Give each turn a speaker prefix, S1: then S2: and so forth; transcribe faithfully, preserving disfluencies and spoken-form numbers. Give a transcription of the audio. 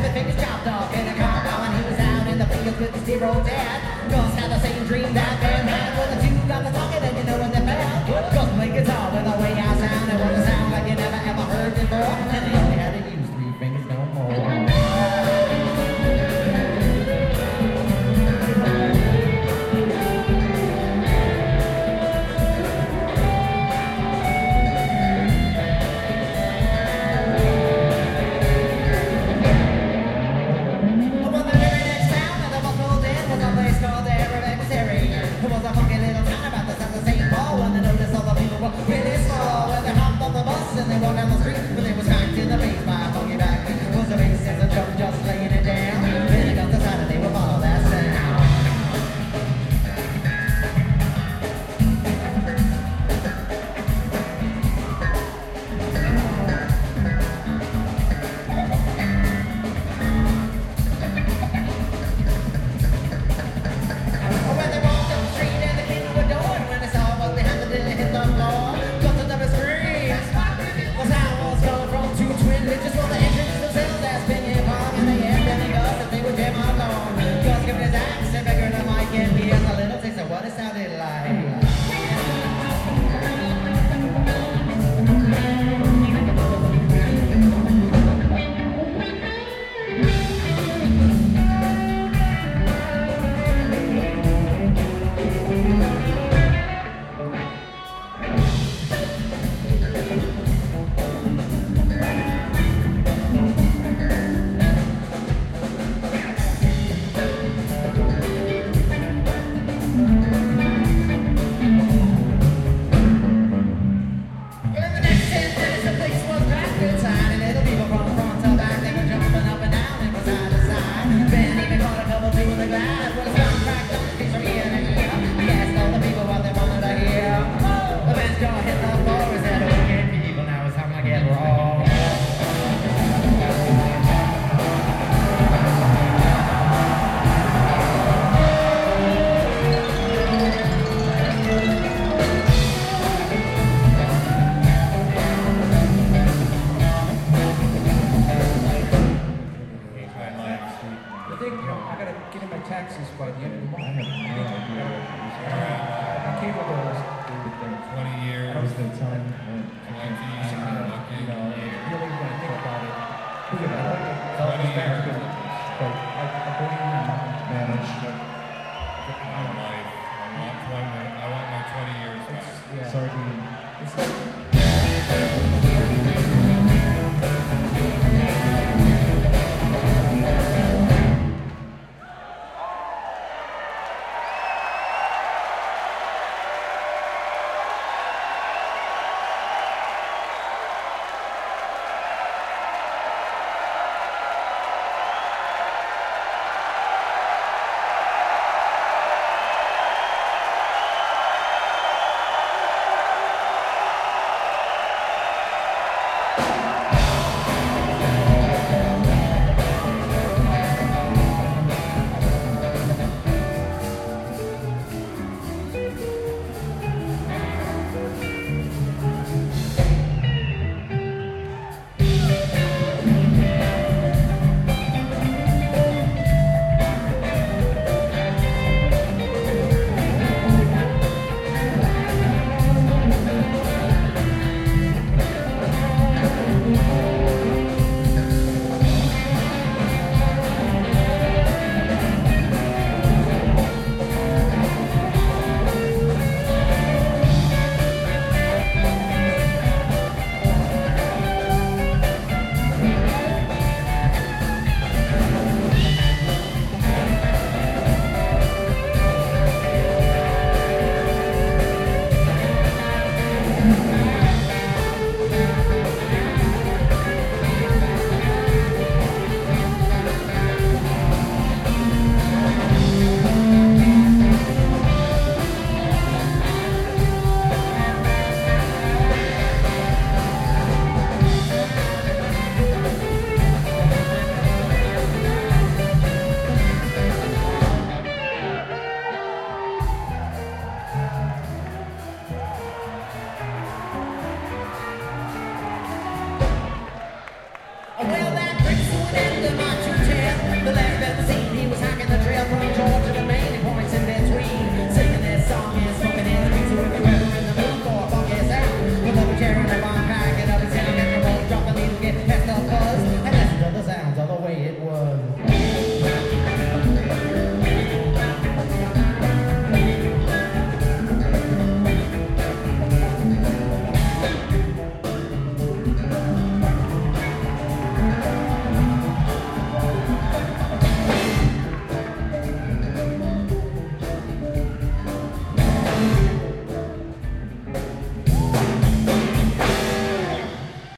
S1: his fingers chopped off in a car when he was out in the fields with his zero dad. Girls had the same dream that band had. Well, the two got the talking and you know when they fell. Girls play guitar with a way out sound. It was a sound like you never ever heard before. And they only had to use three fingers no more. They walked down the street, but they was smacked in the face by a funky back. Was the bass and the drum just laying it down. Then they got decided they would follow that sound. When they walked up the street and the king adored, when they saw what they had to do, they hit the floor. Got another scream. Just for the entrance themselves as Benny Pong and they had Benny Gus that they would jam along. Gus giving his accent bigger than Mike and he has a little taste of what it sounded like.
S2: Taxes by the end of the month. I have no idea. My cable bill was
S3: twenty years.
S2: That was the time when
S3: twenty,
S2: you know, really when I think about it, think about it. It's all
S3: twenty
S2: back to
S3: years.
S2: business. But I, I believe in manage
S3: My life. I want twenty. I want my twenty years back.
S2: yeah. Sorry, it's like